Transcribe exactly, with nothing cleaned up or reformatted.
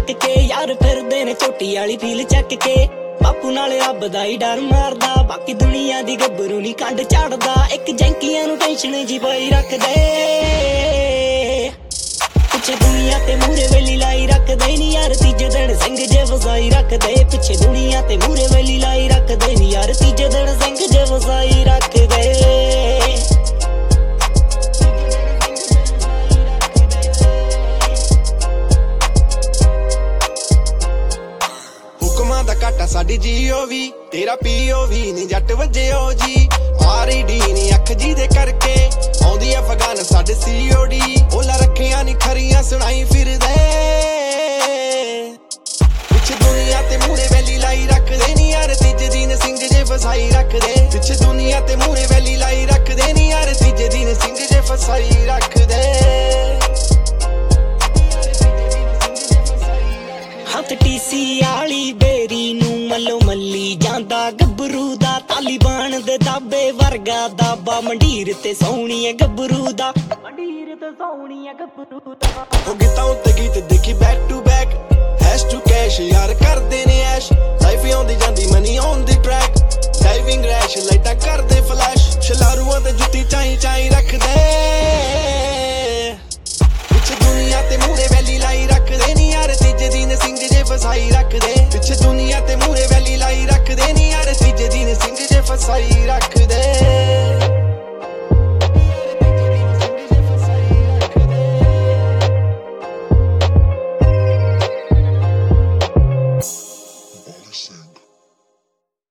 ਚੱਕ ਕੇ यार ਫਿਰਦੇ ਨੇ ਝੋਟੀ ਵਾਲੀ ਫੀਲ ਚੱਕ ਕੇ ਬਾਪੂ ਨਾਲੇ ਰੱਬ ਦਾ ਹੀ ਡਰ ਮਾਰਦਾ ਬਾਕੀ ਦੁਨੀਆ ਦੀ ਗੱਭਰੂ ਨੀ ਕੰਡ ਝਾੜਦਾ ਇੱਕ ਜੈਂਕੀਆਂ ਨੂੰ ਟੈਨਸ਼ਨ ਜੀ ਪਾਈ ਰੱਖਦੇ ਪਿੱਛੇ ਦੁਨੀਆ ਤੇ ਮੂਰੇ ਵੇਲੀ ਲਾਈ ਰੱਖਦੇ ਨੀ ਯਾਰ ਤੀਜੇ ਦਿਨ ਸਿੰਘ ਜੇ ਵਸਾਈ ਰੱਖਦੇ ਪਿੱਛੇ ਦੁਨੀਆ ਤੇ ਮੂਰੇ ਵੇਲੀ ਲਾਈ ਰੱਖਦੇ ਨੀ ਯਾਰ ਤੀਜੇ ਦਿਨ ਸਿੰਘ ਜੇ ਵਸਾਈ ਰੱਖਦੇ ਦਾ ਘਾਟਾ ਸਾਡੀ ਜੀਓ ਵੀ ਤੇਰਾ ਪੀਓ ਵੀ ਨੀ ਜੱਟ ਵੱਜਿਓ ਜੀ ਆਰਡੀ ਨੀ ਅੱਖ ਜੀ ਦੇ ਕਰਕੇ ਆਉਂਦੀ ਅਫਗਾਨ ਸਾਡੇ ਸੀਓਡੀ ਬੋਲਾ ਰੱਖੀਆਂ ਨੀ ਖਰੀਆਂ ਸੁਣਾਈ ਫਿਰਦੇ ਪਿੱਛੇ ਦੁਨੀਆ ਤੇ ਮੂਰੇ ਵੈਲੀ ਲਾਈ ਰੱਖਦੇ ਨੀ ਯਾਰ ਤੀਜੇ ਦਿਨ ਸਿੰਘ ਜੇ ਫਸਾਈ ਰੱਖਦੇ ਪਿੱਛੇ ਦੁਨੀਆ ਤੇ ਮੂਰੇ ਵੈਲੀ ਲਾਈ ਰੱਖਦੇ ਨੀ ਯਾਰ ਤੀਜੇ ਦਿਨ ਸਿੰਘ ਜੇ ਫਸਾਈ ਰੱਖਦੇ ਹੱਥ ਟੀਸੀ ਆਲੀ ਬੇਰੀ ਨੂੰ ਮੱਲੋ ਮੱਲੀ ਜਾਂਦਾ ਗੱਭਰੂ ਦਾ ਤਾਲੀਬਾਨ ਦੇ ਦਾਬੇ ਵਰਗਾ ਦਾਬਾ ਮੰਡੀਰ ਤੇ ਸੋਹਣੀ ਐ ਗੱਭਰੂ ਦਾ ਮੰਡੀਰ ਤੇ ਸੋਹਣੀ ਐ ਗੱਭਰੂ ਦਾ ਉਹ ਗੀਤਾਂ ਉੱਤੇ ਗੀਤ ਦੇਖੀ back to back hash to cash ਯਾਰ ਕਰਦੇ ਨੇ ਐਸ਼ ਲਾਈਫ ਆਉਂਦੀ ਜਾਂਦੀ money on the track diving rash ਲਾਈਟਾਂ ਕਰਦੇ ਫਲੈਸ਼ ਸ਼ਲਾਰੂਆਂ ਤੇ ਜੁੱਤੀ ਚਾਈ ਚਾਈ